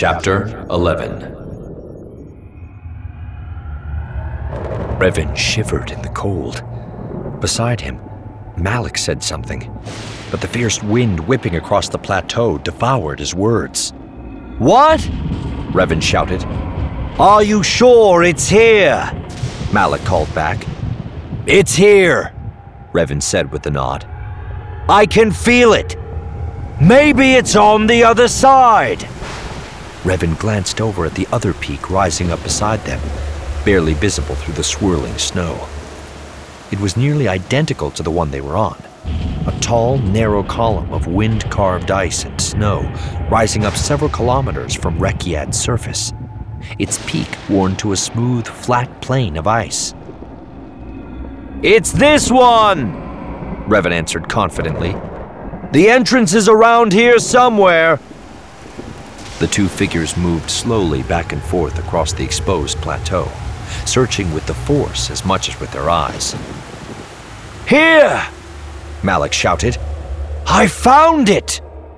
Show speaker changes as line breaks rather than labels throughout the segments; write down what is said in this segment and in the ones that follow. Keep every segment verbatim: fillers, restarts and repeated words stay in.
Chapter eleven.
Revan shivered in the cold. Beside him, Malak said something, but the fierce wind whipping across the plateau devoured his words.
"What?"
Revan shouted.
"Are you sure it's here?"
Malak called back.
"It's here,"
Revan said with a nod.
"I can feel it. Maybe it's on the other side."
Revan glanced over at the other peak rising up beside them, barely visible through the swirling snow. It was nearly identical to the one they were on, a tall, narrow column of wind-carved ice and snow rising up several kilometers from Rekiad's surface, its peak worn to a smooth, flat plain of ice.
"It's this one,"
Revan answered confidently.
"The entrance is around here somewhere."
The two figures moved slowly back and forth across the exposed plateau, searching with the Force as much as with their eyes.
"Here!"
Malak shouted.
"I found it!"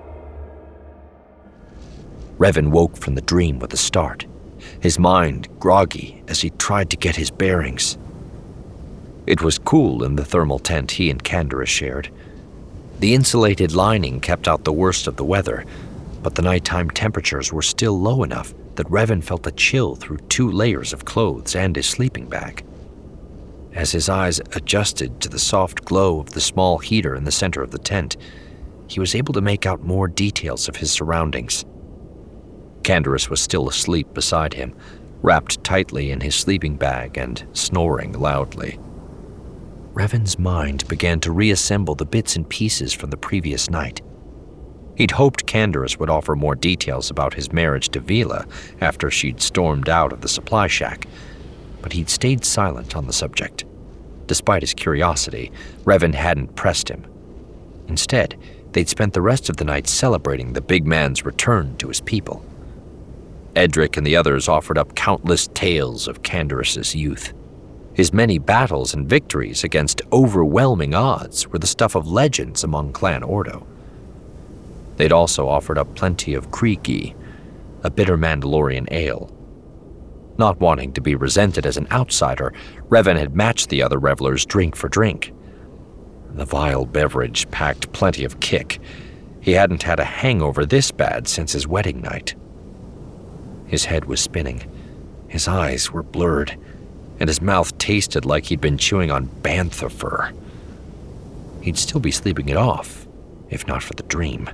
Revan woke from the dream with a start, his mind groggy as he tried to get his bearings. It was cool in the thermal tent he and Canderous shared. The insulated lining kept out the worst of the weather, but the nighttime temperatures were still low enough that Revan felt a chill through two layers of clothes and his sleeping bag. As his eyes adjusted to the soft glow of the small heater in the center of the tent, he was able to make out more details of his surroundings. Canderous was still asleep beside him, wrapped tightly in his sleeping bag and snoring loudly. Revan's mind began to reassemble the bits and pieces from the previous night. He'd hoped Canderous would offer more details about his marriage to Vila after she'd stormed out of the supply shack, but he'd stayed silent on the subject. Despite his curiosity, Revan hadn't pressed him. Instead, they'd spent the rest of the night celebrating the big man's return to his people. Edric and the others offered up countless tales of Canderous's youth. His many battles and victories against overwhelming odds were the stuff of legends among Clan Ordo. They'd also offered up plenty of Kriegi, a bitter Mandalorian ale. Not wanting to be resented as an outsider, Revan had matched the other revelers drink for drink. The vile beverage packed plenty of kick. He hadn't had a hangover this bad since his wedding night. His head was spinning, his eyes were blurred, and his mouth tasted like he'd been chewing on bantha fur. He'd still be sleeping it off, if not for the dream.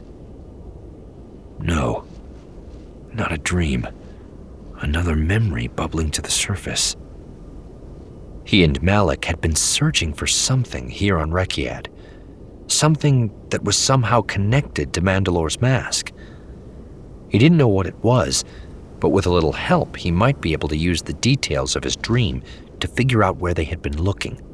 No, not a dream. Another memory bubbling to the surface. He and Malak had been searching for something here on Rekiad, something that was somehow connected to Mandalore's mask. He didn't know what it was, but with a little help, he might be able to use the details of his dream to figure out where they had been looking.